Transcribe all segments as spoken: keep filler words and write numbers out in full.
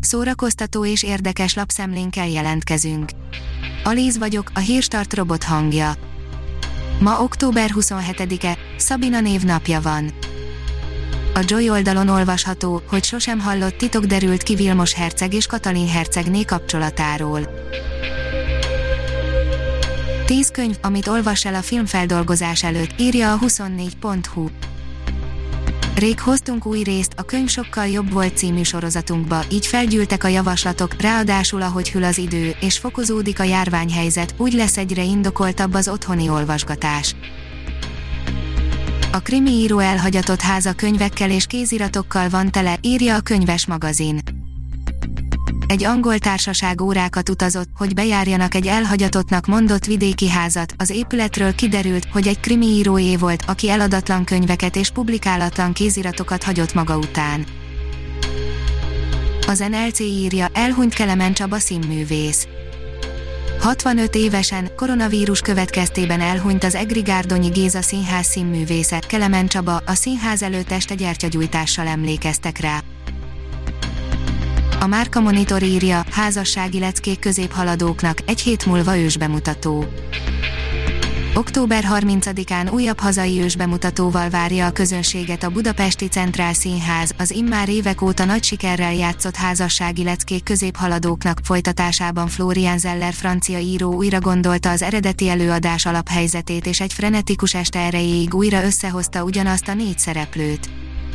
Szórakoztató és érdekes lapszemlénkkel jelentkezünk. Alíz vagyok, a Hírstart robot hangja. Ma október huszonhetedike, Szabina névnapja van. A Joy oldalon olvasható, hogy sosem hallott titok derült ki Vilmos herceg és Katalin hercegné kapcsolatáról. Tíz könyv, amit olvass el a filmfeldolgozás előtt, írja a huszonnégy pont hu. Rég hoztunk új részt, a Könyv sokkal jobb volt című sorozatunkba, így felgyűltek a javaslatok, ráadásul ahogy hűl az idő, és fokozódik a járványhelyzet, úgy lesz egyre indokoltabb az otthoni olvasgatás. A krimi író elhagyatott háza könyvekkel és kéziratokkal van tele, írja a Könyves magazin. Egy angol társaság órákat utazott, hogy bejárjanak egy elhagyatottnak mondott vidéki házat. Az épületről kiderült, hogy egy krimi íróé volt, aki eladatlan könyveket és publikálatlan kéziratokat hagyott maga után. Az en el cé írja, elhunyt Kelemen Csaba színművész. hatvanöt évesen, koronavírus következtében elhunyt az Egri Gárdonyi Géza színház színművésze, Kelemen Csaba, a színház előtt este gyertyagyújtással emlékeztek rá. A Márka Monitor írja, házassági leckék középhaladóknak, egy hét múlva ősbemutató. október harmincadikán újabb hazai ősbemutatóval várja a közönséget a Budapesti Centrál Színház, az immár évek óta nagy sikerrel játszott házassági leckék középhaladóknak folytatásában Florian Zeller francia író újra gondolta az eredeti előadás alaphelyzetét és egy frenetikus este erejéig újra összehozta ugyanazt a négy szereplőt.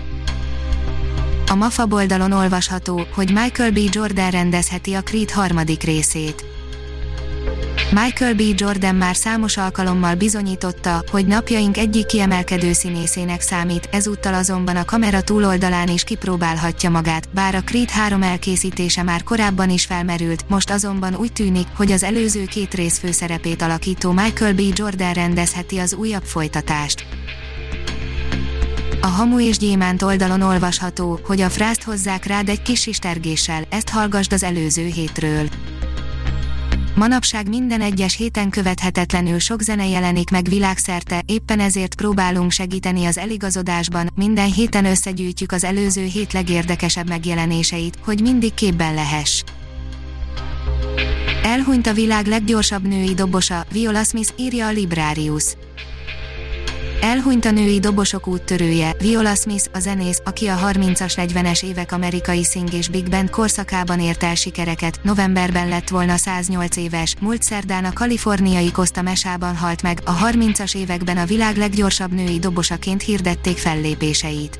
A MAFA oldalon olvasható, hogy Michael B. Jordan rendezheti a Creed harmadik részét. Michael B. Jordan már számos alkalommal bizonyította, hogy napjaink egyik kiemelkedő színészének számít, ezúttal azonban a kamera túloldalán is kipróbálhatja magát, bár a Creed három elkészítése már korábban is felmerült, most azonban úgy tűnik, hogy az előző két rész főszerepét alakító Michael B. Jordan rendezheti az újabb folytatást. A Hamu és Gyémánt oldalon olvasható, hogy a frászt hozzák rád egy kis sistergéssel, ezt hallgasd az előző hétről. Manapság minden egyes héten követhetetlenül sok zene jelenik meg világszerte, éppen ezért próbálunk segíteni az eligazodásban, minden héten összegyűjtjük az előző hét legérdekesebb megjelenéseit, hogy mindig képben lehess. Elhunyt a világ leggyorsabb női dobosa, Viola Smith, írja a Librarius. Elhunyt a női dobosok úttörője, Viola Smith, a zenész, aki a harmincas negyvenes évek amerikai szing és big band korszakában ért el sikereket, novemberben lett volna száznyolc éves, múlt szerdán a kaliforniai Costa Mesában halt meg, a harmincas években a világ leggyorsabb női dobosaként hirdették fellépéseit.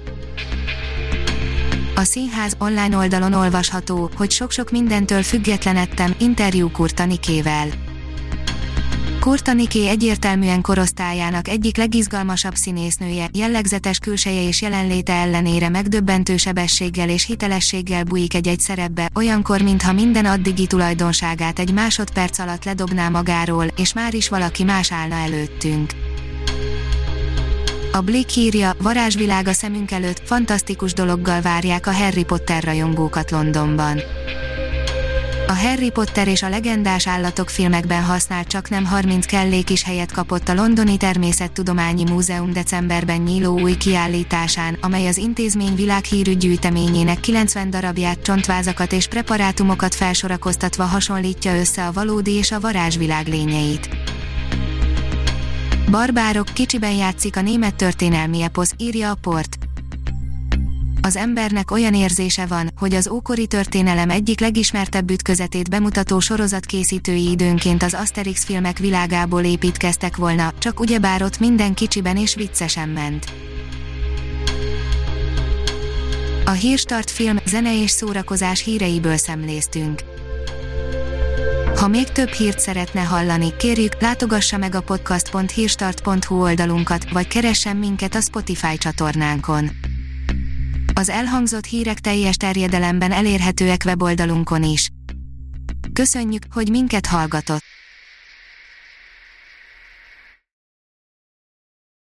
A Színház online oldalon olvasható, hogy sok-sok mindentől függetlenedtem, interjú Kurta Nikével. Kurta Niké egyértelműen korosztályának egyik legizgalmasabb színésznője, jellegzetes külseje és jelenléte ellenére megdöbbentő sebességgel és hitelességgel bújik egy-egy szerepbe, olyankor mintha minden addigi tulajdonságát egy másodperc alatt ledobná magáról, és már is valaki más állna előttünk. A Blick írja, varázsvilág a szemünk előtt, fantasztikus dologgal várják a Harry Potter rajongókat Londonban. A Harry Potter és a legendás állatok filmekben használt csaknem harminc kellék is helyet kapott a Londoni Természettudományi Múzeum decemberben nyíló új kiállításán, amely az intézmény világhírű gyűjteményének kilencven darabját, csontvázakat és preparátumokat felsorakoztatva hasonlítja össze a valódi és a varázsvilág lényeit. Barbárok, kicsiben játszik a német történelmi eposz, írja a Port. Az embernek olyan érzése van, hogy az ókori történelem egyik legismertebb ütközetét bemutató sorozatkészítői időnként az Asterix filmek világából építkeztek volna, csak ugyebár ott minden kicsiben és viccesen ment. A Hírstart film, zene és szórakozás híreiből szemléztünk. Ha még több hírt szeretne hallani, kérjük, látogassa meg a podcast pont hírstart pont hu oldalunkat, vagy keressen minket a Spotify csatornánkon. Az elhangzott hírek teljes terjedelemben elérhetőek weboldalunkon is. Köszönjük, hogy minket hallgatott!